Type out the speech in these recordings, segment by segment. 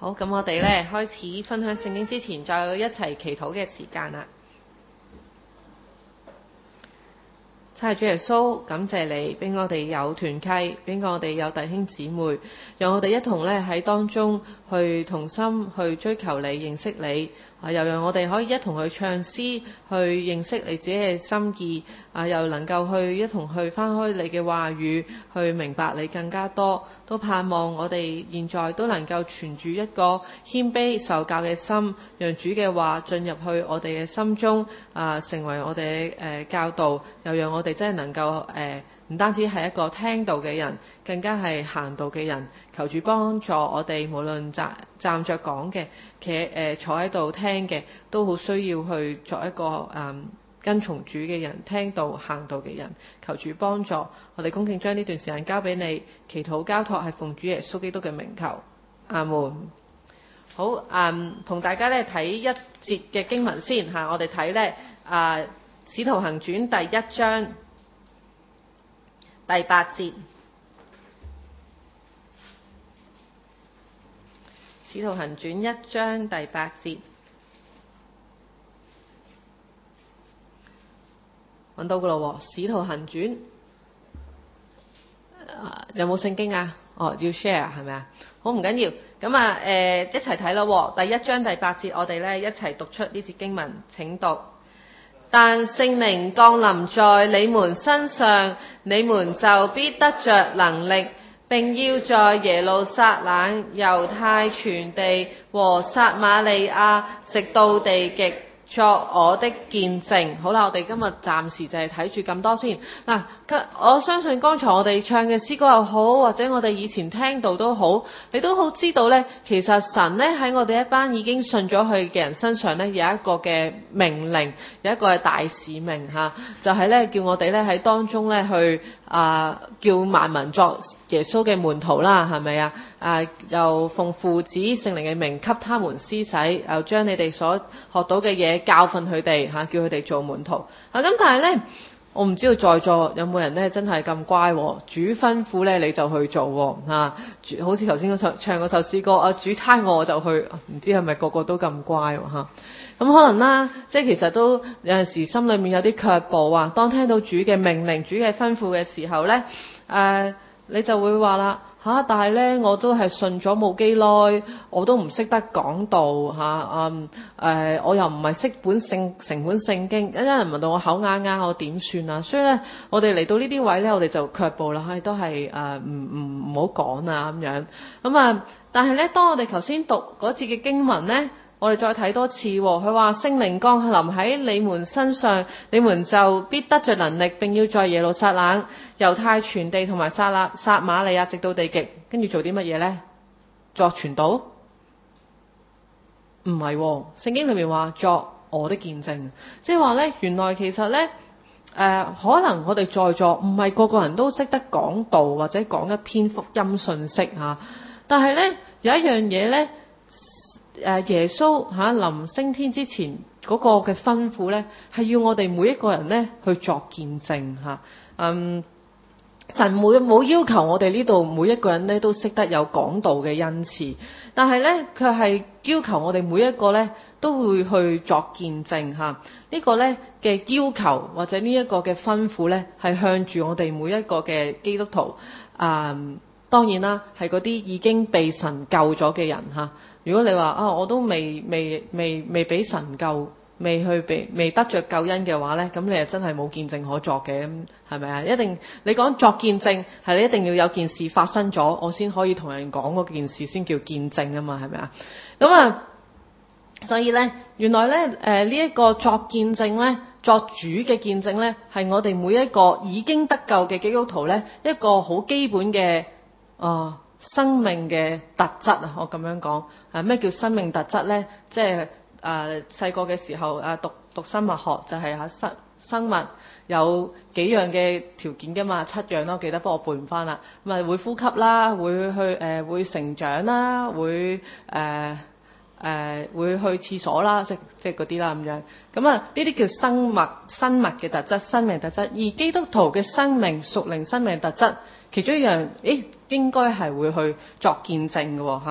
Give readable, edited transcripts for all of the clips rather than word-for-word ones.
好，咁我哋咧開始分享聖經之前，再有一齊祈禱嘅時間啦。親愛主耶穌，感謝你俾我哋有團契，俾我哋有弟兄姊妹，讓我哋一同咧喺當中去同心去追求你、認識你。又讓我哋可以一同去唱詩，去認識你自己嘅心意。又能夠去一同去翻開你嘅話語，去明白你更加多。都盼望我哋現在都能夠存住一個謙卑受教嘅心，讓主嘅話進入去我哋嘅心中，成為我哋嘅教導。又讓我哋真係能夠唔單止係一個聽道嘅人，更加係行道嘅人。求主幫助我哋，無論站着講嘅，坐喺度聽嘅，都好需要去作一個跟從主嘅人，聽道行道嘅人。求主幫助我哋，恭敬將呢段時間交俾你，祈禱交託係奉主耶穌基督嘅名求，阿門。好，同大家咧睇一節嘅經文先吓，我哋睇咧使徒行傳第1章第8節。使徒行傳1章第8節，揾到噶咯喎！使徒行傳有冇聖經啊？要 share 係咪啊？好，唔緊要，咁一齊睇咯喎！第1章第8節，我哋咧一齊讀出呢節經文，請讀。但聖靈降臨在你們身上，你們就必得着能力，並要在耶路撒冷、猶太全地和撒瑪利亞，直到地極，作我的見證。好啦，我哋今日暫時就係睇住咁多先。嗱，我相信剛才我哋唱嘅詩歌又好，或者我哋以前聽到都好，你都好知道呢，其實神呢喺我哋一班已經信咗佢嘅人身上呢，有一個嘅命令，有一個係大使命吓，就係呢叫我哋呢喺當中呢去叫萬民作耶穌嘅門徒啦，係咪啊？又奉父子聖靈嘅名給他們施洗，又將你哋所學到嘅嘢教訓佢哋叫佢哋做門徒。咁但係呢，我唔知道在座有冇人呢真係咁乖，主吩咐呢你就去做好似頭先唱嗰首詩歌，主差我就去，唔知係咪個個都咁乖咁可能啦，即係其實都有陣時心裏面有啲卻步啊。當聽到主嘅命令、主嘅吩咐嘅時候呢，你就會話啦但係呢，我都係信咗冇幾耐，我都唔識得講道我又唔係識成本聖經，一人問到我口啞啞，我點算啊？所以呢，我哋嚟到呢啲位呢，我哋就卻步啦，都係唔好講啊咁樣。但係呢，當我哋頭先讀嗰次嘅經文呢，我哋再睇多次佢話聖靈降臨喺你們身上，你們就必得着能力，並要在耶路撒冷、猶太全地同埋撒瑪利亞直到地極。跟住做啲乜嘢呢？作傳道？唔係聖經裏面話作我的見證，即係話呢，原來其實呢，可能我哋在座唔係個個人都識得講道或者講一篇福音信息但係呢，有一樣嘢呢，耶穌臨升天之前嗰個嘅吩咐呢，係要我哋每一個人呢去作見證神冇要求我哋呢度每一個人呢都識得有講道嘅恩賜，但係呢，佢係要求我哋每一個呢都會去作見證呢個呢嘅要求或者呢一個嘅吩咐呢，係向住我哋每一個嘅基督徒當然啦，係嗰啲已經被神救咗嘅人如果你話我都未俾神救，未得着救恩嘅話呢，咁你就真係冇見證可作嘅，係咪啊？一定你講作見證係你一定要有件事發生咗，我先可以同人講嗰件事先叫見證啊嘛，係咪啊？所以呢，原來呢，呢一個作見證呢，作主嘅見證呢，係我哋每一個已經得救嘅基督徒呢，一個好基本嘅生命嘅特質我咁樣講咩叫生命特質呢？即係細個嘅時候讀生物學就係生物有幾樣嘅條件㗎嘛，7樣咯，記得，不過我背唔翻啦。會呼吸啦，會成長啦，會去廁所啦，即係嗰啲啦咁樣。呢啲叫生物嘅特質，生命特質。而基督徒嘅生命屬靈生命特質，其中一樣應該係會去作見證嘅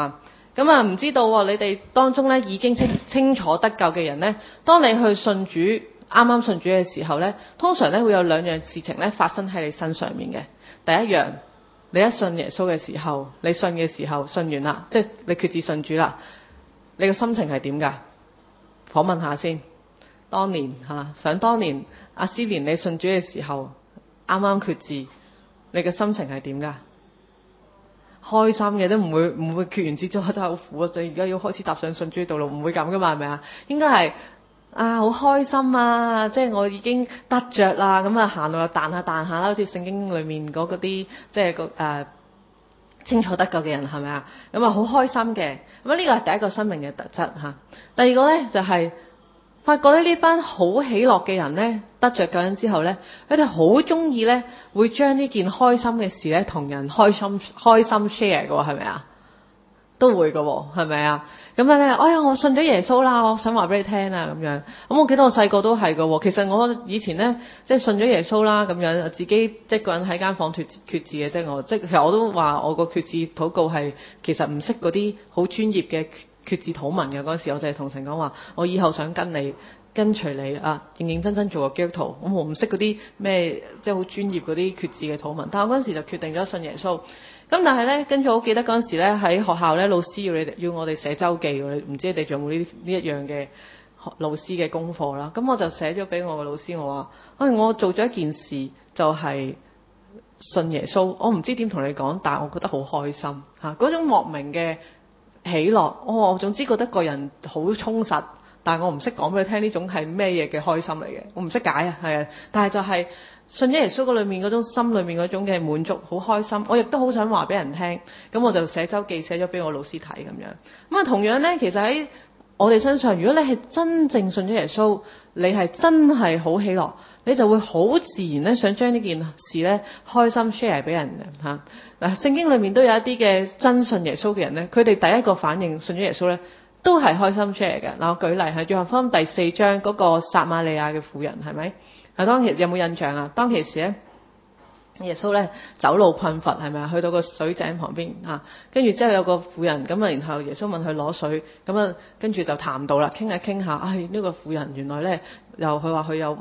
咁啊，唔知道喎，你哋當中咧已經清楚得救嘅人咧，當你去信主，啱啱信主嘅時候咧，通常咧會有兩樣事情咧發生喺你身上面嘅。第一樣，你一信耶穌嘅時候，你信嘅時候，信完啦，即係你決志信主啦，你個心情係點㗎？訪問下先。當年想當年阿思蓮你信主嘅時候，啱啱決志，你嘅心情係點㗎？開心嘅，都唔會決完志之後真係好苦啊！所以而家要開始踏上信主嘅道路，唔會咁噶嘛，係咪啊？應該係好開心啊！即係我已經得着啦，咁啊行路又彈下彈下啦，好似聖經裏面嗰啲即係清楚得救嘅人係咪啊？咁啊好開心嘅，咁呢個係第一個生命嘅特質嚇。第二個咧就係發覺咧呢班好喜樂嘅人咧，得着救恩之後咧，佢哋好中意咧會將呢件開心嘅事咧同人開心 share 嘅喎，係咪啊？都會嘅喎，係咪啊？咁樣咧，哎呀我信咗耶穌啦，我想話俾你聽啊咁樣。咁我記得我細個都係嘅喎。其實我以前咧即係信咗耶穌啦，咁樣自己一個人喺間房決志嘅啫。其實我都話我個決志禱告係其實唔識嗰啲好專業嘅決志禱文嘅。嗰時我就係同神講話，我以後想跟隨你啊，認認真真做個基督徒。我唔識嗰啲咩即係好專業嗰啲決志嘅禱文，但係我嗰時就決定咗信耶穌。咁但係咧，跟住我記得嗰陣時咧喺學校咧，老師要我哋寫周記，唔知你哋仲有冇呢一樣嘅老師嘅功課啦？咁我就寫咗俾我個老師，我話：我做咗一件事，就係信耶穌。我唔知點同你講，但係我覺得好開心嚇，嗰種莫名嘅喜樂。我總之覺得個人好充實，但係我唔識講俾你聽呢種係咩嘢嘅開心嚟嘅，我唔識解啊，係啊，但係就係信咗耶穌嗰裏面嗰種心裏面嗰種嘅滿足，好開心。我亦都好想話俾人聽，咁我就寫周記寫咗俾我老師睇咁樣。咁啊，同樣咧，其實喺我哋身上，如果你係真正信咗耶穌，你係真係好喜樂，你就會好自然咧想將呢件事咧開心 share 俾人嘅嚇。嗱，聖經裏面都有一啲嘅真信耶穌嘅人咧，佢哋第一個反應信咗耶穌咧，都係開心 share 嘅。嗱，我舉例係約翰福音第4章嗰個撒瑪利亞嘅婦人，係咪？當其時有冇印象啊？當其時咧，耶穌咧走路困乏，係咪啊？去到個水井旁邊啊，跟住之後有個婦人咁啊，然後耶穌問佢攞水，咁啊，跟住就談到啦，傾下傾下，呢個婦人原來咧又佢話佢有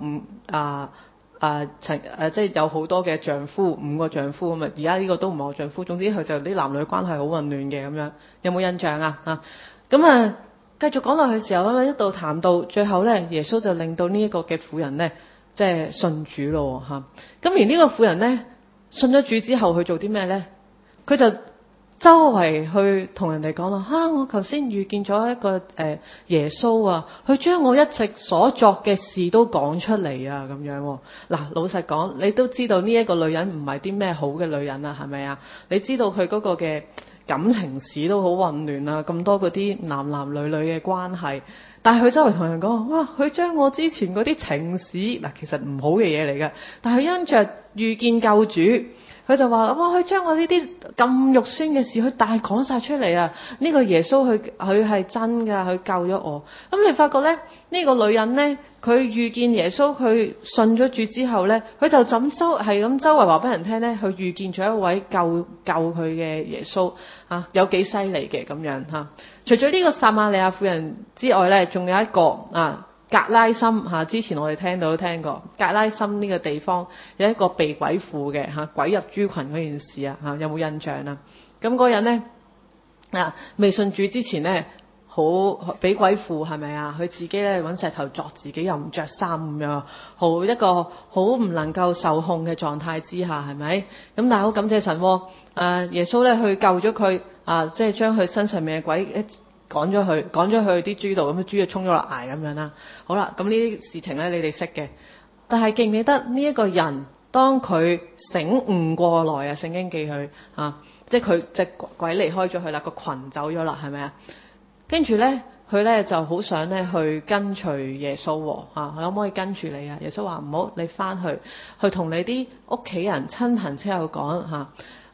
即係有好多嘅丈夫，5個丈夫咁啊，而家呢個都唔係我丈夫，總之佢就啲男女關係好混亂嘅咁樣，有冇印象啊？咁啊，繼續講落去嘅時候，咁一度談到最後咧，耶穌就令到呢一個嘅婦人咧，即係信主咯嚇。咁而呢個婦人咧信咗主之後，佢做啲咩咧？佢就周圍去同人哋講啦，我頭先遇見咗一個耶穌啊，佢將我一直所作嘅事都講出嚟啊，咁樣。嗱，老實講，你都知道呢一個女人唔係啲咩好嘅女人啊，係咪啊？你知道佢嗰個嘅感情史都好混亂啊，咁多嗰啲男男女女嘅關係。但係佢周圍同人講，哇！佢將我之前嗰啲情史，嗱，其實唔好嘅嘢嚟嘅，但係因着遇見救主，佢就話：哇！佢將我呢啲咁肉酸嘅事，佢大講晒出嚟啊！呢個耶穌佢係真㗎，佢救咗我。咁你發覺咧，呢個女人咧，佢遇見耶穌，佢信咗主之後咧，佢就咁周圍話俾人聽咧，佢遇見咗一位救佢嘅耶穌啊，有幾犀利嘅咁樣嚇。除咗呢個撒瑪利亞婦人之外咧，仲有一個格拉森嚇，之前我哋都聽過格拉森呢個地方有一個被鬼附嘅嚇，鬼入豬群嗰件事啊，有冇印象啊？咁嗰人咧未信主之前咧，好俾鬼附係咪啊？佢自己咧揾石頭鑿自己，又唔着衫咁樣，好一個好唔能夠受控嘅狀態之下係咪？咁但係好感謝神耶穌咧去救咗佢即係將佢身上面嘅鬼趕咗去啲豬度，咁啲豬就衝咗落崖咁樣啦。好啦，咁呢啲事情咧你哋識嘅，但係記唔記得呢一個人當佢醒悟過來啊？聖經記佢即係佢隻鬼離開咗佢啦，個群走咗啦，係咪啊？跟住咧佢咧就好想咧去跟隨耶穌可唔可以跟住你啊？耶穌話唔好，你翻去同你啲屋企人親朋戚友講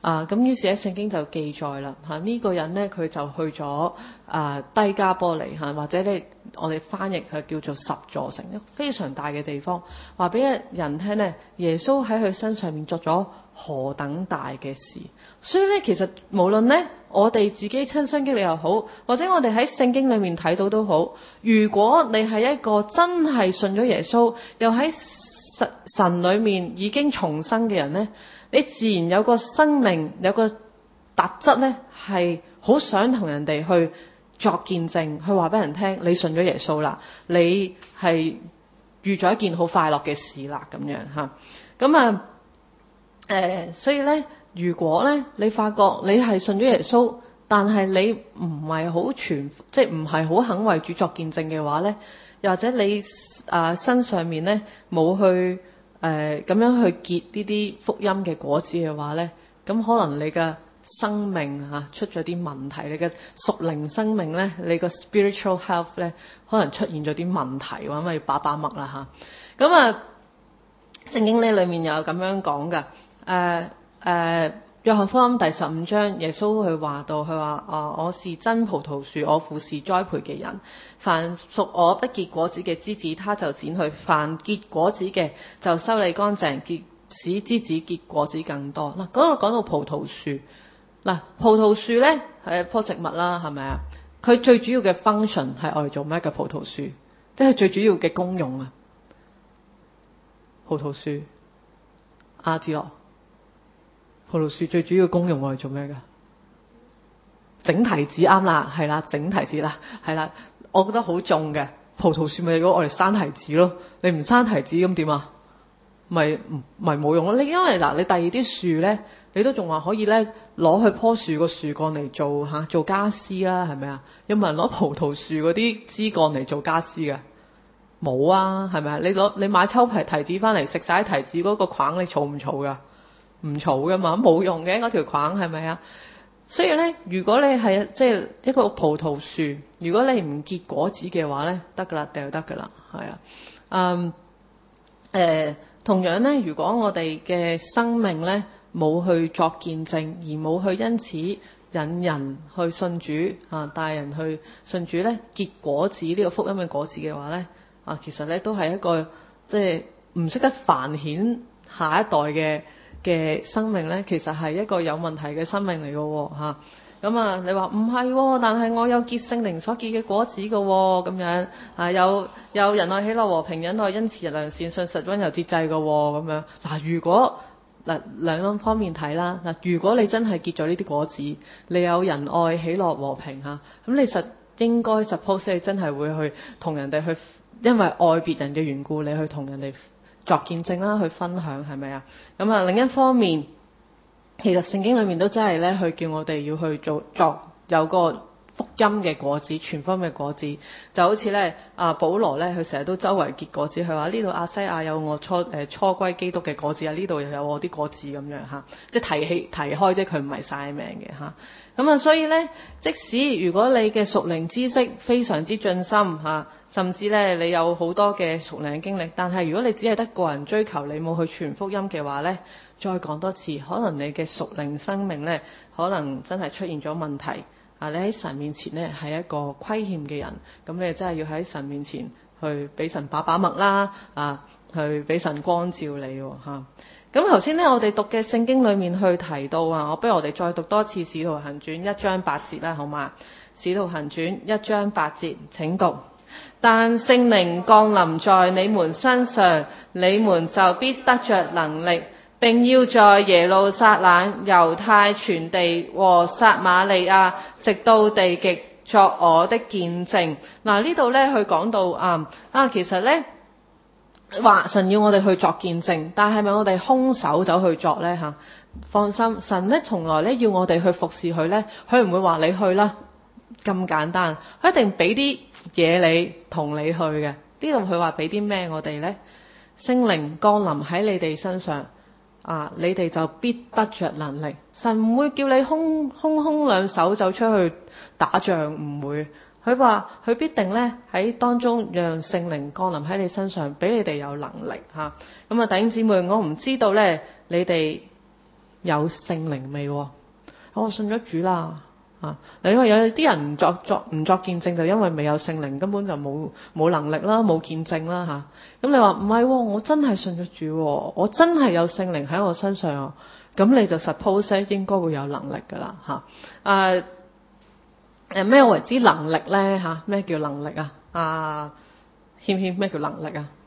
咁於是咧聖經就記載啦呢個人咧佢就去咗低加波利或者咧我哋翻譯佢叫做十座城，一個非常大嘅地方，話俾人聽咧耶穌喺佢身上面作咗何等大嘅事。所以咧其實無論咧我哋自己親身經歷又好，或者我哋喺聖經裏面睇到都好，如果你係一個真係信咗耶穌又喺神裏面已經重生嘅人咧，你自然有個生命有個特質咧係好想同人哋去作見證，去話俾人聽你信咗耶穌啦，你係遇咗一件好快樂嘅事啦咁樣咁所以咧如果咧你發覺你係信咗耶穌，但係你唔係好全，即係唔係好肯為主作見證嘅話咧，又或者你身上面咧冇去咁樣去結呢啲福音嘅果子嘅話咧，咁可能你嘅生命出咗啲問題，你嘅屬靈生命咧，你個 spiritual health 咧可能出現咗啲問題，咁咪把脈啦咁聖經呢裏面有咁樣講噶約翰福音第15章，耶穌佢話到，佢話我是真葡萄樹，我父是栽培嘅人，凡屬我不結果子嘅枝子，他就剪去；凡結果子嘅，就修理乾淨，使枝子結果子更多。嗱，講到葡萄樹，葡萄樹咧係一棵植物啦，係咪啊？佢最主要嘅 function 係愛嚟做咩嘅？葡萄樹，即係最主要嘅功用啊！葡萄樹，阿志樂。葡萄樹最主要功用我哋做咩噶？整提子啱啦，係啦，整提子啦，係啦，我覺得好重嘅。葡萄樹咪如果我哋生提子咯，你唔生提子咁點啊？咪冇用咯。你因為你第二啲樹咧，你都仲話可以咧攞去棵樹個樹幹嚟做家私啦，係咪啊？有冇人攞葡萄樹嗰啲枝幹嚟做家私嘅？冇啊，係咪啊？你買抽提子翻嚟食晒提子嗰個梗，你嘈唔嘈噶？唔嘈噶嘛，冇用嘅嗰條框，係咪啊？所以咧，如果你係即係一個葡萄樹，如果你唔結果子嘅話咧，得噶啦，掉得噶啦，係同樣咧，如果我哋嘅生命咧冇去作見證，而冇去因此引人去信主帶人去信主咧，結果子呢個福音嘅果子嘅話咧其實咧都係一個即係唔識得繁衍下一代嘅生命咧，其實係一個有問題嘅生命嚟嘅喎咁你話唔係，但係我有結聖靈所結嘅果子嘅喎，咁樣有仁愛、喜樂、和平、忍耐、恩慈、良善、信實、溫柔、節制嘅喎，咁樣如果兩方面睇啦如果你真係結咗呢啲果子，你有仁愛、喜樂、和平咁你應該 suppose 你真係會去同人哋去，因為愛別人嘅緣故，你去同人哋作見證啦，去分享，係咪啊？另一方面，其實聖經裏面都真係咧，去叫我哋要去作有個福音嘅果子，傳福音嘅果子，就好似咧保羅咧，佢成日都周圍結果子，佢話呢度亞西亞有我初歸基督嘅果子啊，呢度又有我啲果子咁樣即係提開即係佢唔係晒命嘅所以咧，即使如果你嘅屬靈知識非常之進深甚至咧你有好多嘅屬靈經歷，但係如果你只係得個人追求，你冇去傳福音嘅話咧，再講多次，可能你嘅屬靈生命咧，可能真係出現咗問題你喺神面前咧係一個虧欠嘅人，咁你真係要喺神面前去俾神把脈啦去俾神光照你咁頭先咧我哋讀嘅聖經裏面去提到我不如我哋再讀多次《使徒行傳》1章8節啦，好嘛？《使徒行傳》1章8節請讀。但聖靈降臨在你們身上，你們就必得着能力，並要在耶路撒冷、猶太全地和撒瑪利亞，直到地極作我的見證。呢度咧佢講到其實咧話神要我哋去作見證，但係咪我哋空手走去作咧放心，神咧從來咧要我哋去服侍佢咧，佢唔會話你去啦咁簡單，佢一定俾啲嘢你同你去嘅。呢度佢話俾啲咩我哋咧？聖靈降臨喺你哋身上你哋就必得着能力。神唔會叫你空兩手走出去打仗，唔會。佢話佢必定咧喺當中讓聖靈降臨喺你身上，俾你哋有能力咁弟兄姊妹，我唔知道咧你哋有聖靈未？我信咗主啦。因為有啲人唔作見證，就因為未有聖靈，根本就冇能力啦，冇見證啦嚇。咁你話唔係喎，我真係信咗主喎，我真係有聖靈喺我身上，咁你就 suppose 應該會有能力㗎啦嚇。咩為之能力咧嚇？咩叫能力啊？謙咩叫能力啊？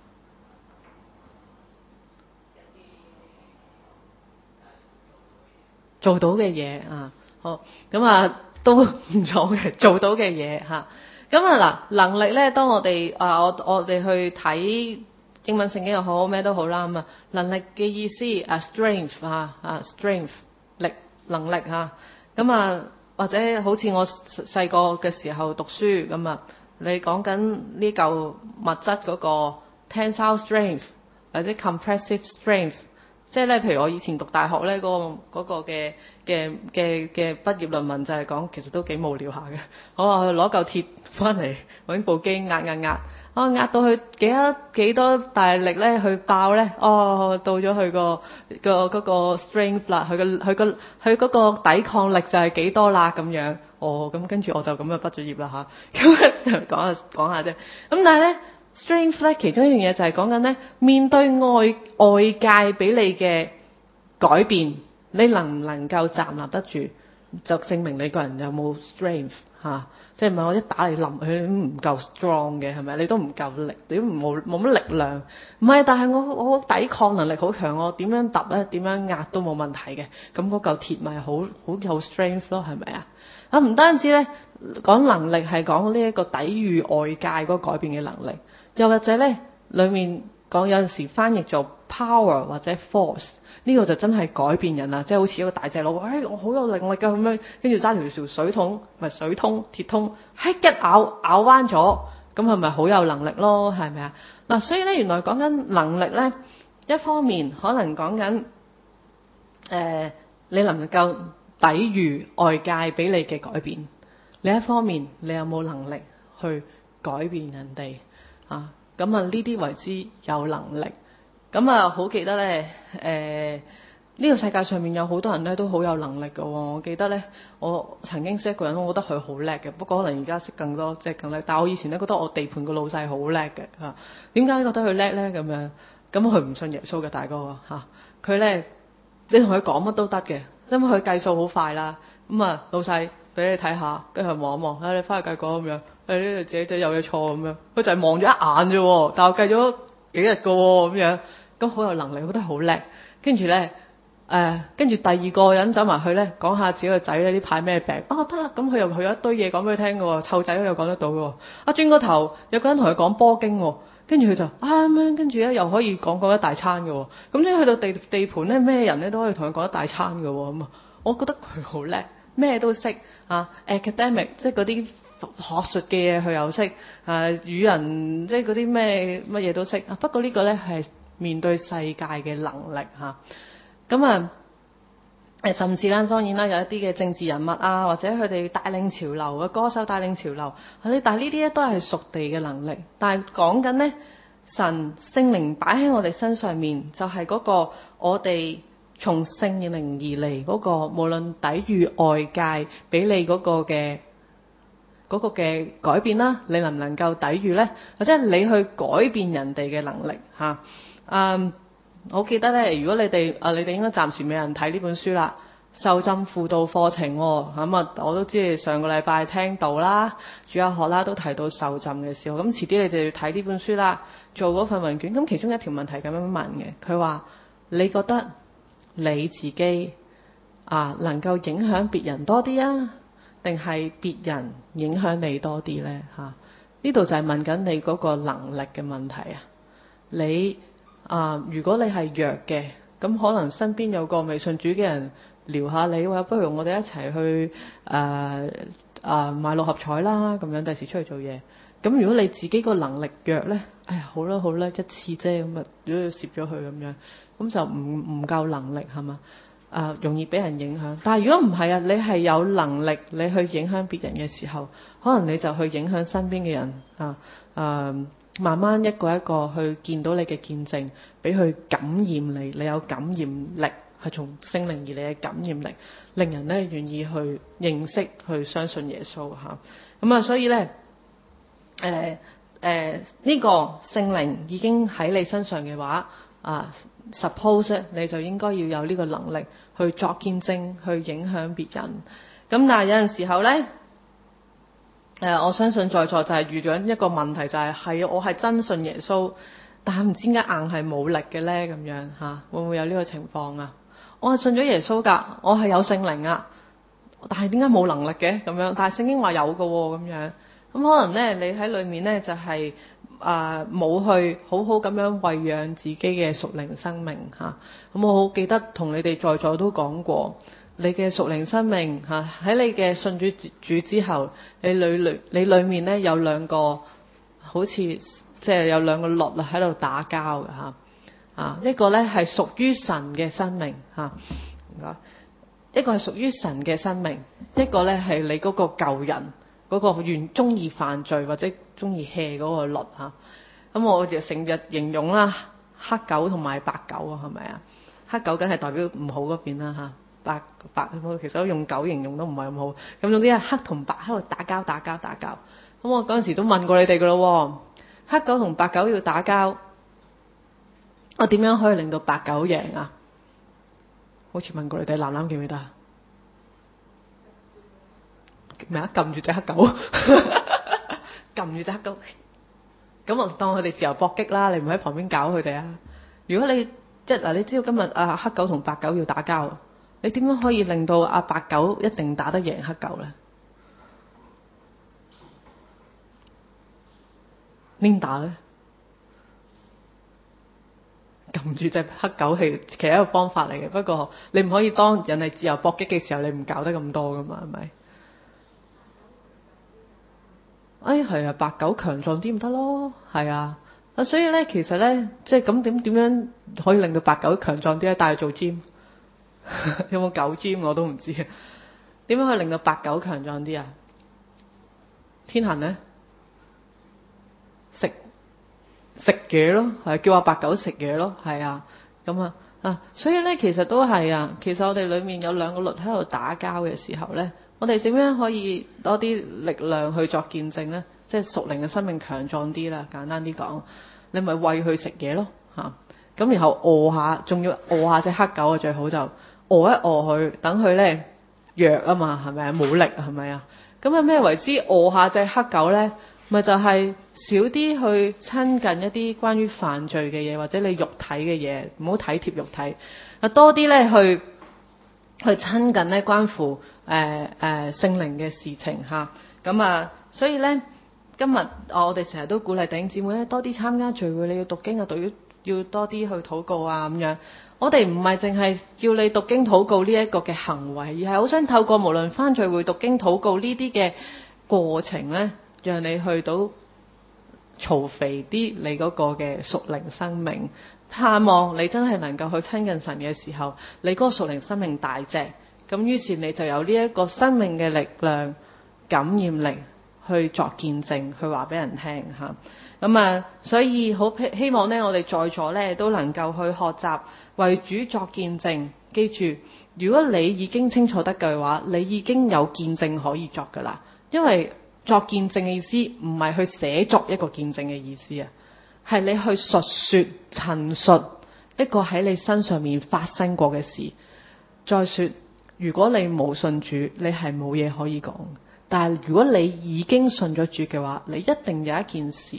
做到嘅嘢好咁都唔錯嘅，做到嘅嘢嚇。咁嗱，能力咧，當我哋我哋去睇英文聖經又好，咩都好啦咁能力嘅意思strength strength 力能力嚇。咁或者好似我細個嘅時候讀書咁你講緊呢嚿物質嗰個 tensile strength 或者 compressive strength。即係咧，譬如我以前讀大學咧，嗰個嘅畢業論文就係講，其實都幾無聊下嘅。我話去攞嚿鐵翻嚟，揾部機壓，壓到佢幾多大力咧，去爆咧，到咗佢個嗰個 strength 啦，佢嗰個抵抗力就係幾多啦咁樣。咁跟住我就咁畢咗業啦嚇。咁講下啫。咁但係咧。Strength 咧，其中一樣嘢就係講緊咧，面對外界俾你嘅改變，你能唔能夠站立得住，就證明你個人有冇 strength 即係唔係我一打你冧佢唔夠 strong 嘅係咪？你都唔夠力，你都冇乜力量。唔係，但係我抵抗能力好強，我點樣揼咧，點樣壓都冇問題嘅。咁嗰嚿鐵咪好有 strength 咯，係咪啊？唔單止咧講能力係講呢一個抵禦外界嗰個改變嘅能力。又或者咧，裡面講有陣時翻譯做 power 或者 force， 呢個就真係改變人啦，即係好似一個大隻佬，我好有能力㗎咁樣，跟住揸條水桶，鐵通，一咬彎咗，咁係咪好有能力咯？係咪啊？嗱，所以咧原來講緊能力咧，一方面可能講緊你能唔能夠抵禦外界俾你嘅改變，另一方面你有冇能力去改變人哋？咁呢啲為之有能力。咁好記得咧，呢個世界上面有好多人咧都好有能力嘅喎。我記得咧，我曾經識一個人，我覺得佢好叻嘅。不過可能而家識更多，即係更叻。但係我以前咧覺得我地盤個老細好叻嘅嚇。點解覺得佢叻咧？咁樣咁佢唔信耶穌嘅大哥佢咧你同佢講乜都得嘅，因為佢計數好快啦。老細俾你睇下，跟住佢望一望，你翻去計過咁樣。呢度自己就有嘢錯咁樣，佢就係望咗一眼啫，但我計咗幾日㗎喎咁樣，咁好有能力，我覺得好叻。跟住咧，跟住第二個人走埋去咧，講下自己個仔咧呢排咩病得啦，咁佢又有一堆嘢講俾佢聽㗎喎，湊仔又講得到㗎喎。轉個頭有個人同佢講波經喎，跟住佢就咁樣，跟住咧又可以講一大餐㗎喎。咁即係去到地盤咧，咩人咧都可以同佢講一大餐㗎喎。咁我覺得佢好叻，咩都識academic 即係嗰啲。學術嘅嘢佢又識，語人即係嗰啲乜嘢都識。不過呢個咧係面對世界嘅能力甚至啦，當然啦，有一啲嘅政治人物或者佢哋帶領潮流嘅歌手帶領潮流，但係呢啲咧都係屬地嘅能力。但係講緊咧，神聖靈擺喺我哋身上面，就係嗰個我哋從聖靈而嚟嗰個，無論抵禦外界俾你嗰個嘅改變啦，你能唔能夠抵禦呢？或者你去改變人哋嘅能力我記得咧，如果你哋應該暫時未有人睇呢本書啦，受浸輔導課程我都知你上個禮拜聽到啦，主日學啦都提到受浸嘅時候，咁遲啲你哋要睇呢本書啦，做嗰份問卷，咁其中一條問題咁樣問嘅，佢話你覺得你自己能夠影響別人多啲啊？定係別人影響你多啲呢？呢度就係問緊你嗰個能力嘅問題你如果你係弱嘅，咁可能身邊有個未信主嘅人撩下你，話不如我哋一齊去買六合彩啦，咁樣第時出去做嘢。咁如果你自己個能力弱呢，好啦，一次啫，咁如果要攝咗佢咁樣，咁就唔夠能力係嘛？容易俾人影響。但係如果唔係你係有能力你去影響別人嘅時候，可能你就去影響身邊嘅人慢慢一個一個去見到你嘅見證，俾佢感染你有感染力係從聖靈而嚟嘅感染力，令人咧願意去認識、去相信耶穌嚇。咁啊，所以咧呢個聖靈已經喺你身上嘅話，suppose 你就應該要有呢個能力去作見證，去影響別人。咁但係有陣時候咧，我相信在座就係遇咗一個問題，就係我係真信耶穌，但係唔知點解硬係冇力嘅咧，咁樣嚇，會唔會有呢個情況啊？我係信咗耶穌㗎，我係有聖靈啊，但係點解冇能力嘅咁樣？但係聖經話有㗎喎，咁樣。咁可能咧，你喺裏面咧就係冇去好好咁樣餵養自己嘅屬靈生命嚇。咁我好記得同你哋在座都講過，你嘅屬靈生命嚇喺你嘅信主之後，你裏面咧有兩個好似即係有兩個律喺度打交嘅嚇。一個咧係屬於神嘅生命嚇，唔該。一個係屬於神嘅生命，一個咧係你嗰個舊人。嗰個中意犯罪或者中意 hea 嗰個律嚇。咁我就成日形容啦，黑狗同埋白狗啊，係咪啊？黑狗梗係代表唔好嗰邊啦嚇，白其實用狗形容都唔係咁好。咁總之係黑同白喺度打交。咁我嗰陣時都問過你哋噶咯，黑狗同白狗要打交，我點樣可以令到白狗贏啊？好似問過你哋，記唔記得啊？咩啊？撳住隻黑狗，撳住隻黑狗，咁我當佢哋自由搏擊啦。你唔喺旁邊搞佢哋啊？如果你你知道今日黑狗同白狗要打交，你點樣可以令到白狗一定打得贏黑狗咧？Linda 咧，撳住隻黑狗係其實一個方法嚟嘅，不過你唔可以當人係自由搏擊嘅時候，你唔搞得咁多噶嘛，係咪？係啊，白狗強壯啲唔得咯，係啊，所以咧其實咧即係咁點樣可以令到白狗強壯啲咧？帶佢做 gym 有冇狗 gym 我都唔知啊。點樣可以令到白狗強壯啲啊？天行咧食嘢咯，係叫白狗食嘢咯，係啊，咁所以咧其實都係啊。其實我哋裡面有兩個律喺度打交嘅時候咧，我哋點樣可以多啲力量去作見證咧？即係屬靈嘅生命強壯啲啦。簡單啲講，你咪餵佢食嘢咯嚇。咁然後餓下，仲要餓下隻黑狗啊，最好就餓一餓佢，等佢咧弱啊嘛，係咪啊？冇力係咪啊？咁啊咩為之餓下隻黑狗咧？咪就係少啲去親近一啲關於犯罪嘅嘢，或者你肉體嘅嘢，唔好體貼肉體。多啲咧去親近咧關乎聖靈嘅事情嚇。咁所以咧今日我哋成日都鼓勵弟兄姊妹咧多啲參加聚會，你要讀經啊，要多啲去禱告啊咁樣。我哋唔係淨係叫你讀經禱告呢一個嘅行為，而係好想透過無論返聚會、讀經禱告呢啲嘅過程咧，讓你去到嘈肥啲你嗰個嘅屬靈生命，盼望你真係能夠去親近神嘅時候，你嗰個屬靈生命大隻，咁於是你就有呢一個生命嘅力量、感染力去作見證，去話俾人聽嚇。咁所以好希望呢，我哋在座呢都能夠去學習為主作見證。記住，如果你已經清楚得嘅話，你已經有見證可以作㗎啦。因為作見證嘅意思唔係去寫作一個見證嘅意思啊，係你去述說、陳述一個喺你身上面發生過嘅事。再說，如果你冇信主，你係冇嘢可以講。但係如果你已經信咗主嘅話，你一定有一件事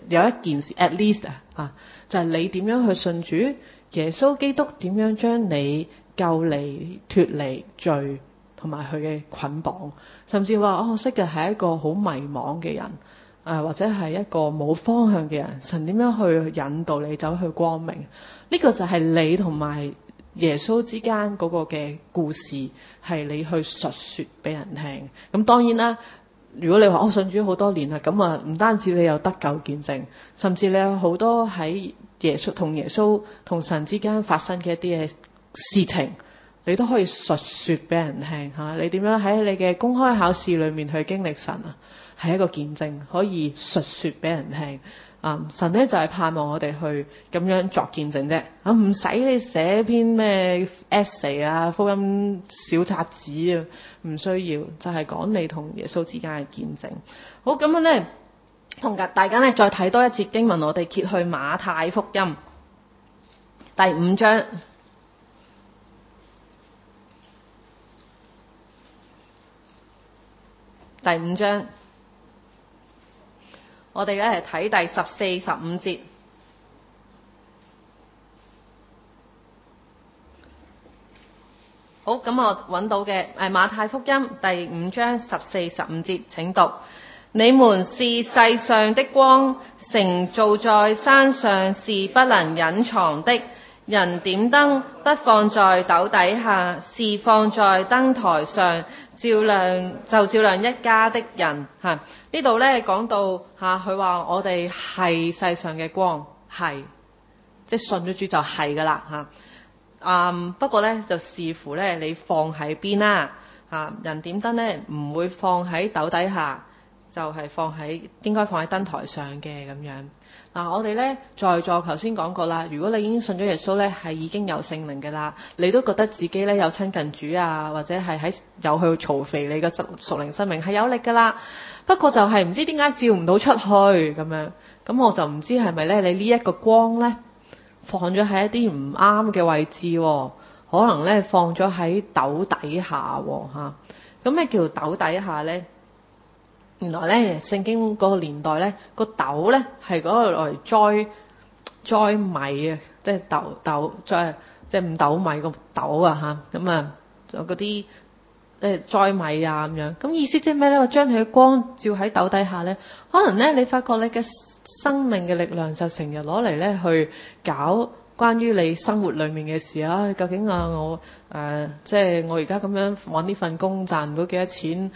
，at least 就係你點樣去信主，耶穌基督點樣將你救離脫離罪同埋佢嘅捆綁，甚至話我識嘅係一個好迷茫嘅人，或者係一個冇方向嘅人，神點樣去引導你走去光明？呢個就係你同埋耶穌之間嗰個嘅故事，係你去述說俾人聽。咁當然啦，如果你話我信主好多年啦，咁唔單止你有得救見證，甚至你有好多喺耶穌同神之間發生嘅一啲嘅事情，你都可以述說俾人聽嚇。你點樣喺你嘅公開考試裏面去經歷神啊？係一個見證，可以述說俾人聽。 神咧就係盼望我哋去咁樣作見證啫。唔使你寫篇咩 essay 啊、福音小冊子啊，唔需要，就係講你同耶穌之間嘅見證。好，咁樣咧，同大家咧再睇多一節經文，我哋揭去馬太福音第5章。第5章，我哋咧睇第14、15節。好，咁我揾到嘅馬太福音第5章14、15節，請讀：你們是世上的光，城造在山上是不能隱藏的。人點燈不放在斗底下，是放在燈台上，照亮一家的人。呢度咧講到佢話我哋係世上嘅光，係即係信咗主就係噶啦不過咧就視乎咧你放喺邊啦。人點燈咧唔會放喺斗底下，就係應該放喺燈台上嘅咁樣。我哋咧在座頭先講過啦，如果你已經信咗耶穌咧，係已經有聖靈嘅啦，你都覺得自己咧有親近主啊，或者係有去嘈肥你嘅屬靈生命係有力噶啦。不過就係唔知點解照唔到出去咁樣，咁我就唔知係咪咧你呢一個光咧放咗喺一啲唔啱嘅位置，可能咧放咗喺斗底下咁咩叫斗底下咧？原來咧，聖經嗰個年代咧，個斗咧係嗰個嚟栽米啊，即係斗即係5斗米個斗啊咁仲有嗰啲栽米啊咁樣。咁意思即係咩咧？我將佢嘅光照喺斗底下咧，可能咧你發覺你嘅生命嘅力量就成日攞嚟咧去搞關於你生活裏面嘅事啊。究竟我即係我而家咁樣揾呢份工賺唔到幾多錢？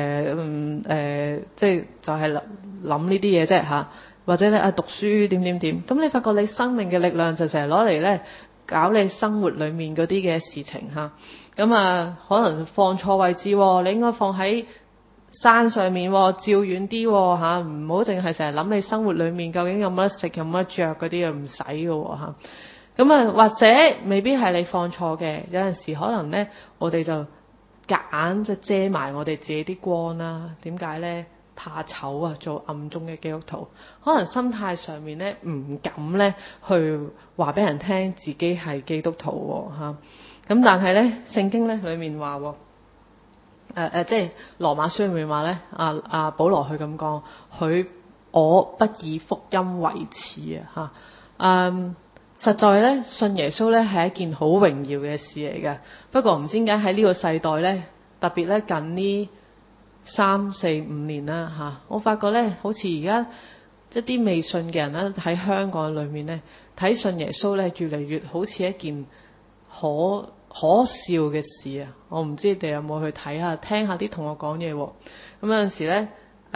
即係就係諗呢啲嘢啫或者咧讀書點。咁你發覺你生命嘅力量就成日攞嚟咧搞你生活裏面嗰啲嘅事情咁可能放錯位置你應該放喺山上面照遠啲唔好淨係成日諗你生活裏面究竟有乜得食有乜得着嗰啲唔使嘅咁或者未必係你放錯嘅，有陣時可能咧我哋就夾硬就遮埋我哋自己啲光啦。點解咧？怕醜啊，做暗中嘅基督徒，可能心態上面咧唔敢咧去話俾人聽自己係基督徒咁但係咧聖經咧裏面話即係羅馬書裏面話咧保羅佢咁講，我不以福音為恥實在咧信耶穌咧係一件好榮耀嘅事嚟嘅。不過唔知點解喺呢個世代咧，特別咧近呢3、4、5年啦我發覺咧好似而家一啲未信嘅人咧喺香港裏面咧睇信耶穌咧越嚟越好似一件可笑嘅事我唔知你哋有冇去睇下聽下啲同學講嘢咁有陣時咧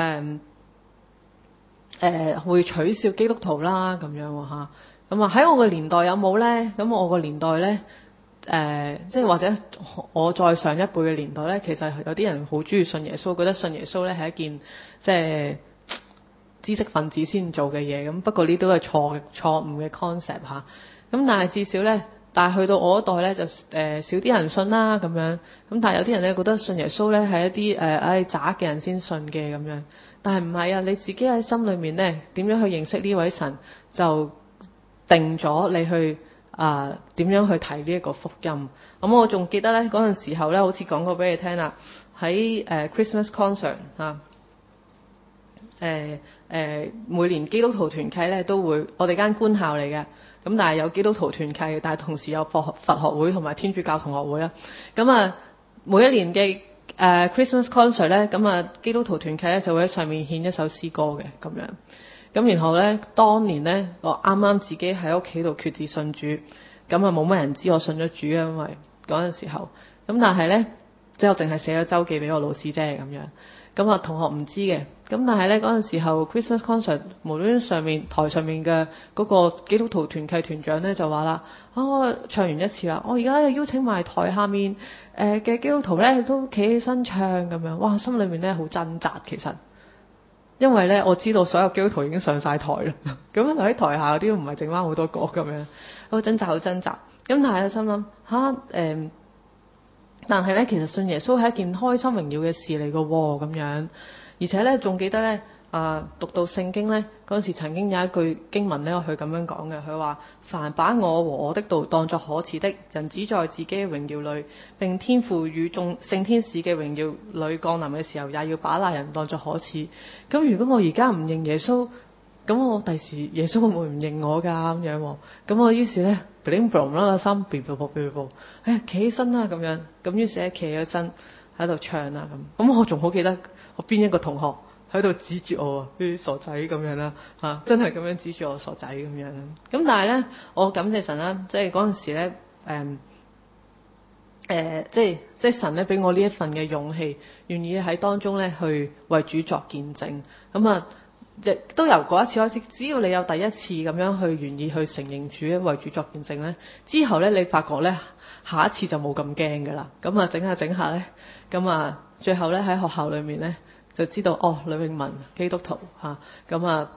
會取笑基督徒啦咁樣咁喺我個年代有冇咧？咁我個年代咧即係或者我再上一輩嘅年代咧，其實有啲人好中意信耶穌，覺得信耶穌咧係一件即係知識分子先做嘅嘢。咁不過呢都係錯誤嘅 concept 咁但係至少咧，但係去到我嗰代咧就少啲人信啦咁樣。咁但係有啲人咧覺得信耶穌咧係一啲渣嘅人先信嘅咁樣。但係唔係你自己喺心裏面咧點樣去認識呢位神，就定咗你去點樣去睇呢一個福音。咁我仲記得咧嗰陣時候咧，好似講過俾你聽啦，喺Christmas concert 每年基督徒團契咧都會，我哋間官校嚟嘅，咁但係有基督徒團契，但係同時有佛學會同埋天主教同學會啦。咁每一年嘅Christmas concert 咧，咁基督徒團契咧就會喺上面獻一首詩歌嘅咁樣。咁然後咧，當年咧我啱啱自己喺屋企度決志信主，咁冇乜人知我信咗主啊，因為嗰陣時候。咁但係咧，即係我淨係寫咗週記俾我老師啫咁樣。咁同學唔知嘅。咁但係咧嗰陣時候 Christmas concert 無端台上面嘅嗰個基督徒團契團長咧就話啦，我唱完一次啦，我而家邀請埋台下面嘅基督徒咧都企起身唱咁樣。哇，心裏面咧好掙扎其實。 因為咧我知道所有基督徒已經上晒台啦，咁喺台下嗰啲唔係剩翻好多個咁樣，好掙扎好掙扎。咁但係我心諗但係咧其實信耶穌係一件開心榮耀嘅事嚟㗎喎，咁樣，而且咧仲記得咧讀到聖經咧嗰陣時曾經有一句經文咧，佢咁樣講嘅，佢話：凡把我和我的道當作可恥的，人只在自己嘅榮耀裏，並天父與眾聖天使嘅榮耀裏降臨嘅時候，也要把那人當作可恥。咁如果我而家唔認耶穌，咁我第時耶穌會唔會唔認我㗎咁樣喎？咁我於是咧 bling bling 啦個心 bling， 企起身啦咁樣，咁於是咧企起身喺度唱啦咁。咁我仲好記得我邊一個同學喺度指住我啲傻仔咁樣啦真係咁樣指住我傻仔咁樣。咁但係咧，我感謝神啦，即係嗰陣時咧即係神咧俾我呢一份嘅勇氣，願意喺當中咧去為主作見證。咁亦都由嗰一次開始，只要你有第一次咁樣去願意去承認主為主作見證咧，之後咧你發覺咧下一次就冇咁驚㗎啦。咁整下整下咧，咁最後咧喺學校裏面咧就知道呂詠雯基督徒咁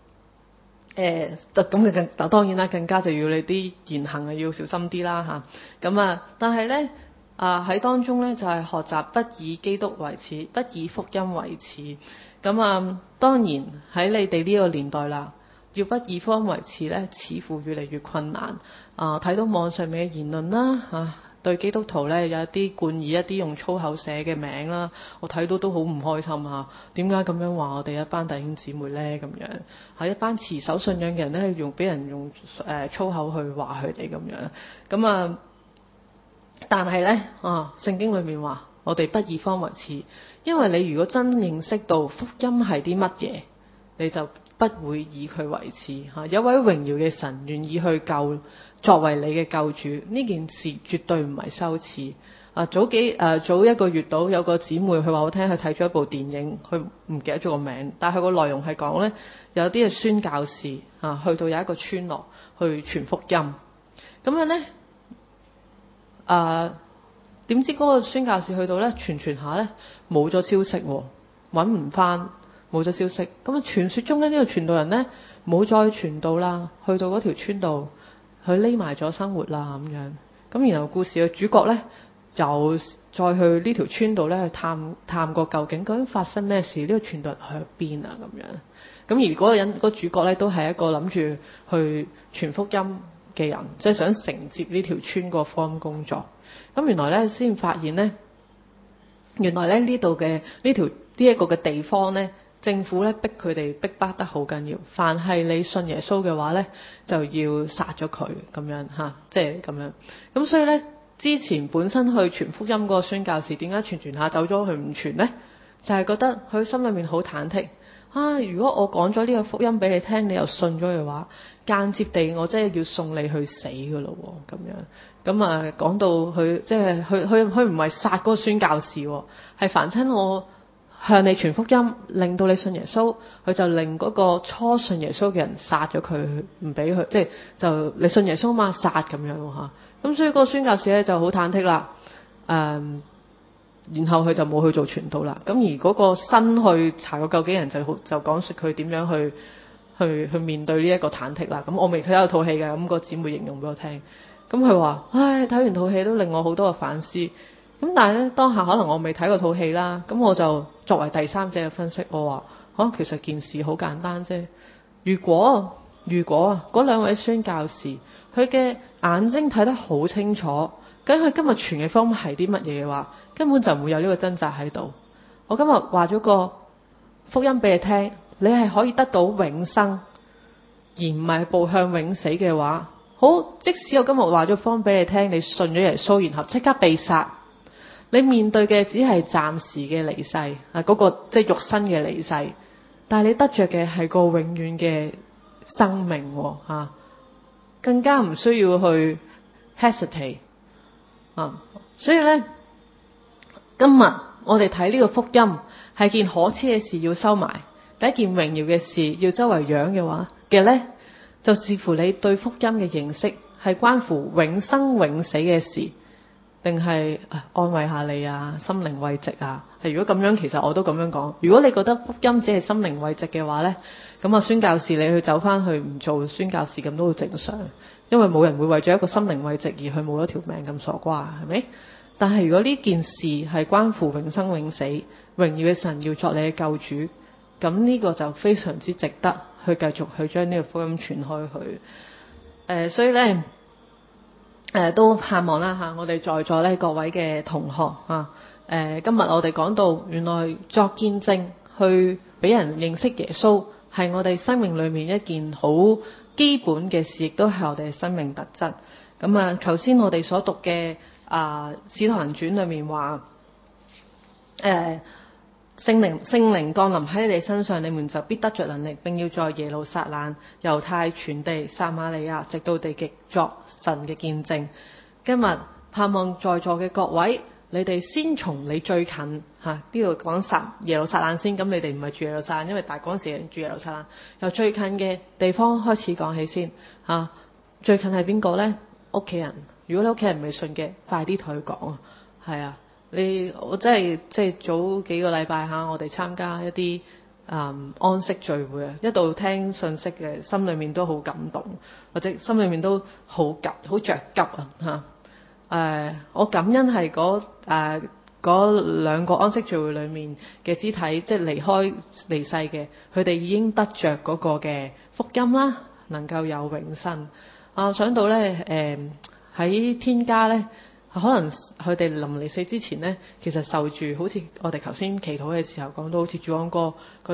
咁當然啦，更加就要你啲言行要小心啲啦咁但係咧喺當中咧就係學習不以基督為恥，不以福音為恥。咁當然喺你哋呢個年代啦，要不以福音為恥咧，似乎越嚟越困難。睇到網上面嘅言論啦對基督徒咧有一啲冠以一啲用粗口寫嘅名啦，我睇到都好唔開心點解咁樣話我哋一班弟兄姊妹咧咁樣？係一班持守信仰嘅人咧，俾人用粗口去話佢哋咁樣。咁但係咧聖經裏面話我哋不以福音為恥，因為你如果真認識到福音係啲乜嘢，你就不會以佢為恥有位榮耀嘅神願意去救，作為你嘅救主，呢件事絕對唔係羞恥。早一個月到有個姊妹佢話我聽，佢睇咗一部電影，佢唔記得咗個名，但係佢個內容係講咧有啲嘅宣教士去到有一個村落去傳福音，咁樣咧點知嗰個宣教士去到咧傳下咧冇咗消息揾唔翻，冇咗消息。咁傳說中咧呢個傳道人咧冇再傳道啦，去到嗰條村度佢匿埋咗生活啦咁樣。咁然後故事嘅主角咧又再去呢條村度咧去探過究竟發生咩事，呢個傳道人去邊啊咁樣。咁而嗰個人嗰個主角咧都係一個諗住去傳福音嘅人，即係想承接呢條村個福音工作。咁原來咧先發現咧，原來咧呢度嘅呢一個嘅地方咧，政府咧逼佢哋逼迫得好緊要，凡係你信耶穌嘅話咧，就要殺咗佢咁樣即係咁樣。咁所以咧，之前本身去傳福音嗰個宣教士點解傳下走咗去唔傳咧？就係覺得佢心裏面好忐忑。如果我講咗呢個福音俾你聽，你又信咗嘅話，間接地我真係要送你去死㗎咯喎，咁樣。咁講到佢即係佢唔係殺嗰個宣教士喎，係凡親我向你傳福音，令到你信耶穌，佢就令嗰個初信耶穌嘅人殺咗佢，唔俾佢，即係就你信耶穌嘛，殺咁樣嚇。咁所以嗰個宣教士咧就好忐忑啦，然後佢就冇去做傳道啦。咁而嗰個新去查個究竟人就講述佢點樣去面對呢一個忐忑啦。咁我未睇到套戲嘅，咁個姊妹形容俾我聽。咁佢話：睇完套戲都令我好多嘅反思。咁但係咧當下可能我未睇過套戲啦，咁我就作為第三者嘅分析，我話其實件事好簡單啫。如果嗰兩位宣教士佢嘅眼睛睇得好清楚，咁佢今日傳嘅福音係啲乜嘢嘅話，根本就唔會有呢個掙扎喺度。我今日話咗個福音俾你聽，你係可以得到永生，而唔係步向永死嘅話，好，即使我今日話咗福音俾你聽，你信咗耶穌，然後即刻被殺，你面對嘅只係暫時嘅離世嗰個即係肉身嘅離世，但係你得着嘅係個永遠嘅生命更加唔需要去 hesitate 所以咧，今日我哋睇呢個福音係件可恥嘅事要收埋，第一件榮耀嘅事要周圍揚嘅話嘅咧，就視乎你對福音嘅認識係關乎永生永死嘅事，定定係安慰下你啊，心靈慰藉啊？如果咁樣，其實我都咁樣講。如果你覺得福音只係心靈慰藉嘅話呢，咁啊宣教士你去走翻去唔做宣教士咁都好正常，因為冇人會為咗一個心靈慰藉而去冇咗條命咁傻瓜，係咪？但係如果呢件事係關乎永生永死，榮耀嘅神要作你嘅救主，咁呢個就非常之值得去繼續去將呢個福音傳開去。所以呢，都盼望啦嚇，我哋在座呢各位嘅同學嚇，今日我哋講到原來作見證去俾人認識耶穌係我哋生命裏面一件好基本嘅事，亦都係我哋嘅生命特質。咁啊，頭先我哋所讀嘅使徒行傳裏面話，聖靈降臨喺你哋身上，你們就必得着能力，並要在耶路撒冷、猶太全地、撒瑪利亞，直到地極作神嘅見證。今日盼望在座嘅各位，你哋先從你最近呢度講耶路撒冷先，咁你哋唔係住耶路撒冷，因為大嗰陣時住耶路撒冷，由最近嘅地方開始講起先嚇。最近係邊個呢？屋企人。如果你屋企人未信嘅，快啲同佢講啊！係啊，我真係即係早幾個禮拜我哋參加一啲安息聚會啊，一度聽信息嘅，心裏面都好感動，或者心裏面都好着急啊嚇！我感恩係嗰兩個安息聚會裏面嘅肢體，即係離世嘅，佢哋已經得着嗰個嘅福音啦，能夠有永生。想到咧喺天家咧，可能佢哋臨離世之前咧，其實受住好似我哋頭先祈禱嘅時候講到，好似主安哥嗰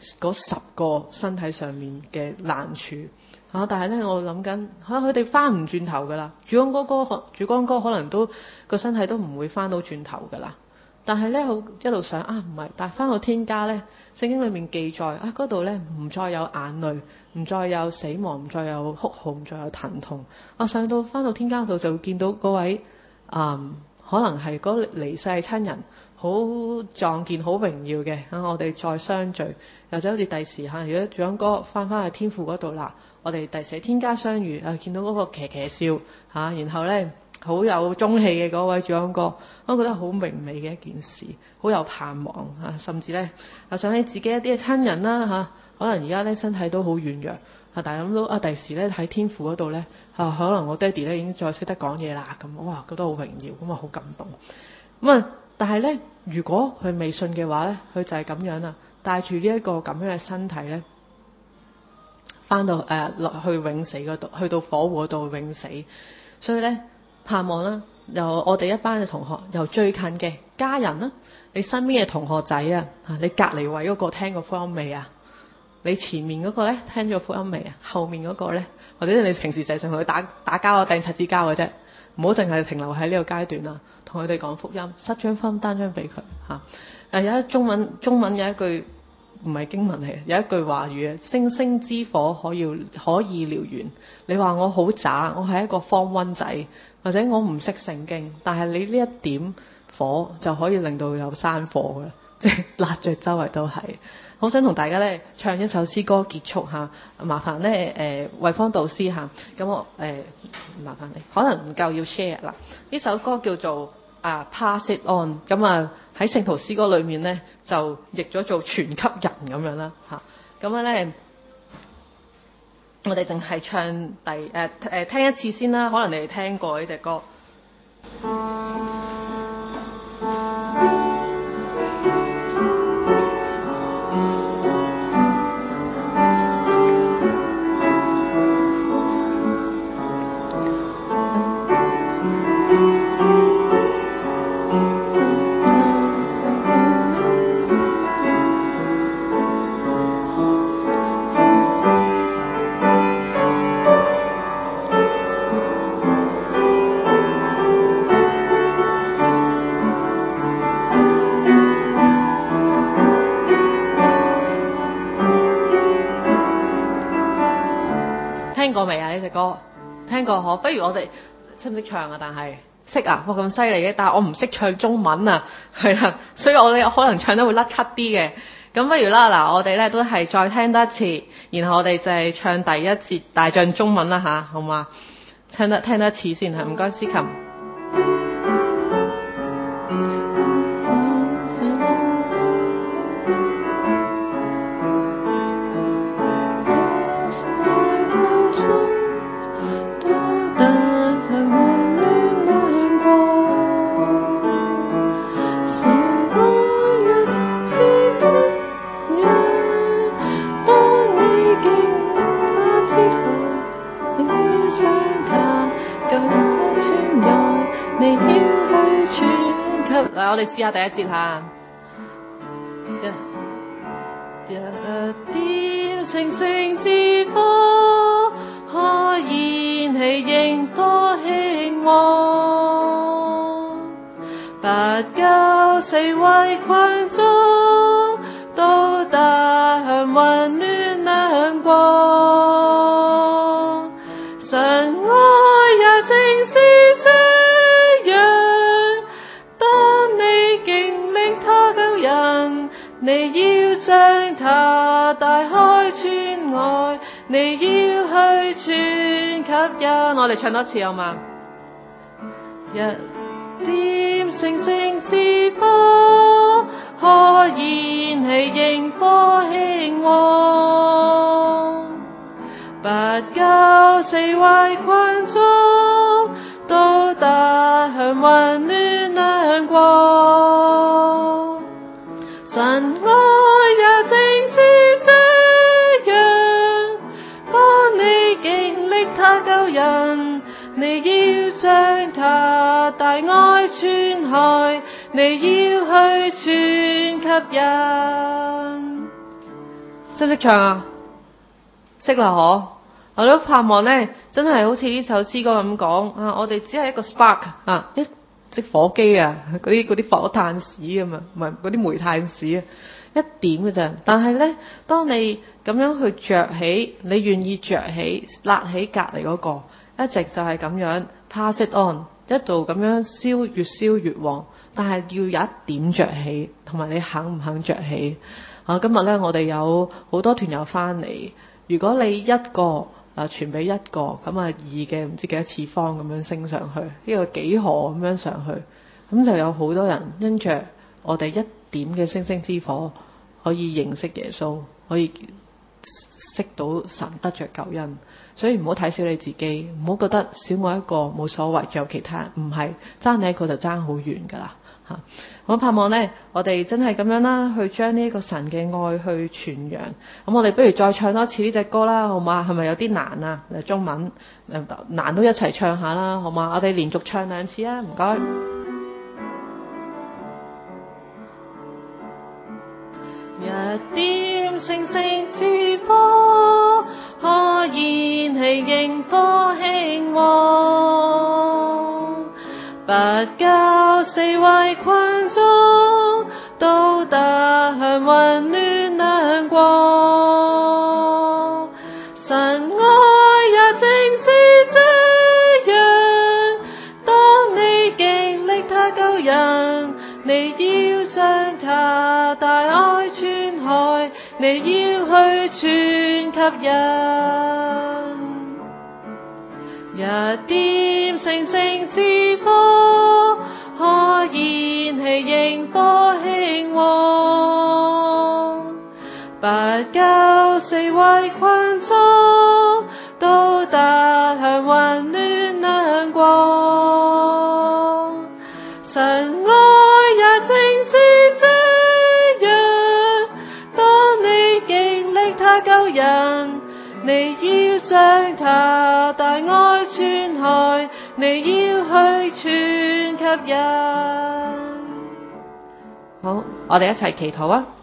10個身體上面嘅難處但係咧我諗緊佢哋翻唔轉頭噶啦，主安哥可能都個身體都唔會翻到轉頭噶啦。但係咧，好一路想唔係，但係翻到天家咧，聖經裏面記載嗰度咧唔再有眼淚，唔再有死亡，唔再有哭號，唔再有疼痛。上到翻到天家度就會見到嗰位可能係嗰離世親人好壯健、好榮耀嘅我哋再相聚，或者好似第時如果長哥翻去天父嗰度啦，我哋第時喺天家相遇見到嗰個騎笑然後咧好有中氣嘅嗰位主安哥，我覺得好明媚嘅一件事，好有盼望甚至咧想起自己一啲嘅親人啦可能而家咧身體都好軟弱但係諗到第時咧喺天父嗰度咧可能我爹哋咧已經再識得講嘢啦咁，哇覺得好榮耀，咁好感動咁但係咧如果佢未信嘅話咧，佢就係咁樣啦，帶住呢一個咁樣嘅身體咧，翻到落去永死嗰度，去到火湖嗰度永死。所以咧盼望啦，由我哋一班嘅同學，由最近嘅家人啦，你身邊嘅同學仔你隔離位嗰個聽過福音未啊？你前面嗰個咧聽咗福音未啊？後面嗰個咧，或者你平時就係同佢打交掟柒子交嘅啫，唔好淨係停留喺呢個階段啦，同佢哋講福音，塞張福音單張俾佢有一中文有一句唔係經文嚟嘅，有一句話語星星之火可以燎原。你話我好渣，我係一個荒溫仔，或者我唔識聖經，但係你呢一點火就可以令到有山火噶啦，即係焫着周圍都係。好想同大家咧唱一首詩歌結束麻煩咧慧芳導師咁我麻煩你，可能唔夠要 share 啦。呢首歌叫做Pass It On， 咁喺聖徒詩歌裏面咧就譯咗做傳給人咁樣啦咁咧我哋淨係唱聽一次先啦，可能你哋聽過呢隻歌。聽過未啊？呢隻歌聽過不如我哋識唔識唱但係識哇咁犀利嘅，但係我唔識唱中文係啦，所以我哋可能唱得會甩咳啲嘅。咁不如啦，嗱我哋咧都係再聽多一次，然後我哋就係唱第一節大象中文啦好嘛？聽多一次先唔該司琴。 我哋試下第一節嚇。一點星星之火，可燃起螢火興旺，八九四圍群眾，都打向溫暖亮光。神愛也正是這樣，當你經歷他救人，你要將他帶開傳愛，你要去傳給人。我哋唱多次好嗎？一點星星之火，可燃起螢火興旺，八九四圍群眾，都打向溫暖亮光。神愛也正是這樣，當你經歷他救人，你要將他大愛傳開，你要去傳給人。識唔識唱啊？識啦嗬！我都盼望呢，真係好似呢首詩歌咁講啊！我哋只係一個 spark 啊，一隻火機啊，嗰啲火炭屎啊嘛，唔係嗰啲煤炭屎啊，一點嘅咋。但係呢，當你咁樣去着起，你願意着起，焫起隔離嗰個，一直就係咁樣 pass it on， 一度咁樣燒越旺。但係要有一點着起，同埋你肯唔肯着起啊？今日呢，我哋有好多團友翻嚟，如果你一個傳俾一個，咁啊2嘅唔知幾多次方咁樣升上去，呢個幾何咁樣上去，咁就有好多人因着我哋一點嘅星星之火，可以認識耶穌，可以識到神，得着救恩。所以唔好睇小你自己，唔好覺得少我一個冇所謂，仲有其他人，唔係爭你一個就爭好遠噶啦嚇。我盼望呢，我哋真係咁樣啦，去將呢個神嘅愛去傳揚。咁我哋不如再唱多次呢隻歌啦，好嘛？係咪有啲難啊？中文難都一齊唱下啦，好嘛？我哋連續唱2次啊，唔該。一點星星之火，可燃起螢火興旺，八九四圍群眾，都打向溫暖亮光。神愛也正是這樣，當你經歷他救人，你要將他大愛傳開，你要去傳給人。一點星星之火，可燃起螢火興旺，八九四圍群眾，都打向溫暖亮光。神愛也正是這樣，當你經歷他救人，你要將他大愛傳開，你要去傳給人。好，我哋一齊祈禱啊！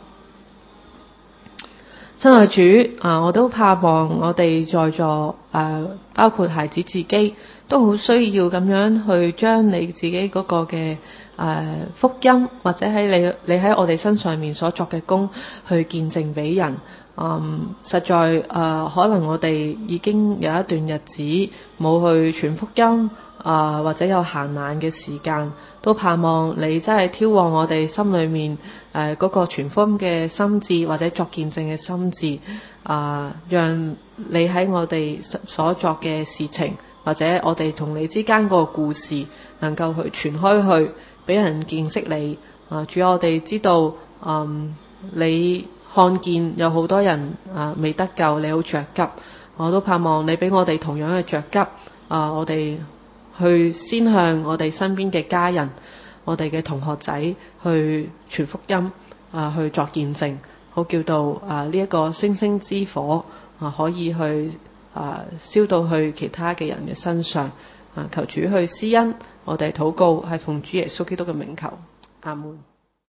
親愛主啊，我都盼望我哋在座包括孩子自己，都好需要咁樣去將你自己嗰個嘅福音，或者喺你喺我哋身上面所作嘅工，去見證俾人。實在可能我哋已經有一段日子冇去傳福音，或者有閒懶嘅時間，都盼望你真係挑旺我哋心裏面嗰個傳福音嘅心志，或者作見證嘅心志，讓你喺我哋所作嘅事情，或者我哋同你之間嗰個故事，能夠去傳開去，俾人認識你。主，我哋知道你看見有好多人未得救，你好着急，我都盼望你俾我哋同樣嘅着急。我哋去先向我哋身邊嘅家人，我哋嘅同學仔去傳福音，去作見證，好叫到呢一個星星之火可以去燒到去其他嘅人嘅身上。求主去施恩，我哋禱告係奉主耶穌基督嘅名求。 阿門。